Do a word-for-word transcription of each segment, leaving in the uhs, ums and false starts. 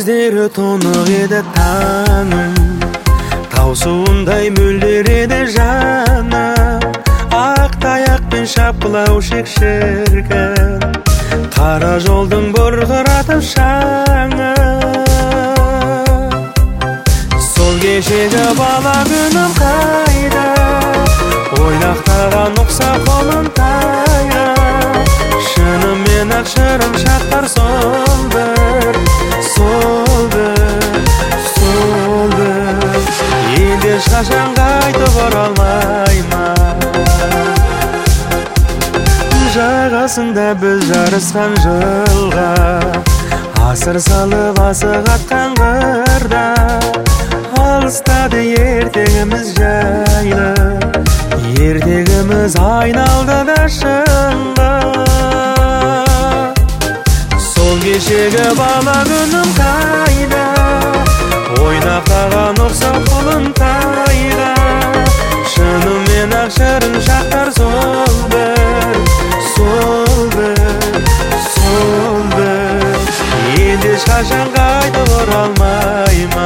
кездері тұнық еді таңым, тау суындай мөлдер еді жаным. Ақ таяқпен шапқылау шек-шіркін, қара жолдың бұрқыратып шаңы. Сол кешегі бала күнім қайда, ойнақтаған ұқсап қолым тайға. Шынымен ақ шырын шақтар сол бір, сол бір, сол бір. Енді ешқашан қайтып оралмайма. Жағасында біз жарысқан жылға, асыр салып асық атқан қырда. Алыстады ертегіміз жайлы, ертегіміз айналды да шыңға. Сол кешегі бала күнім қайда, ойнақтаған ұқсап қолым тайға. Шынымен ақ шырын шақтар сол бір, сол бір, сол бір. Енді ешқашан қайтып оралмайма.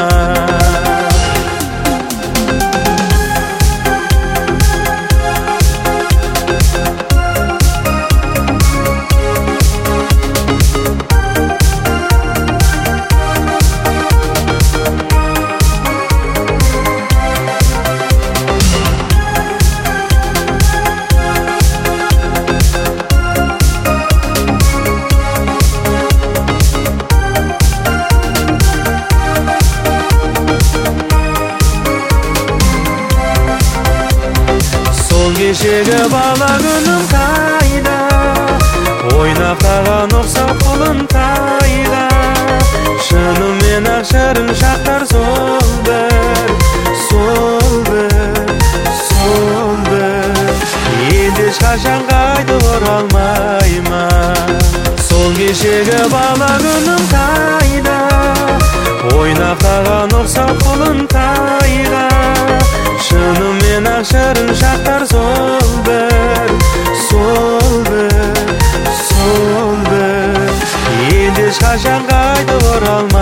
Кешегі бала күнім қайда, ойнақтаған ұқсап қолым тайға. Шынымен ақ шырын шақтар сол бір, сол бір, сол бір. Енді ешқашан қайтып оралмайма. Сол кешегі бала күнім қайда, ойнақтаған ұқсап қолым тайға. Шынымен ақ шырын шақтар сол бір, сол бір, сол бір. Енді ешқашан қайтып оралмайма.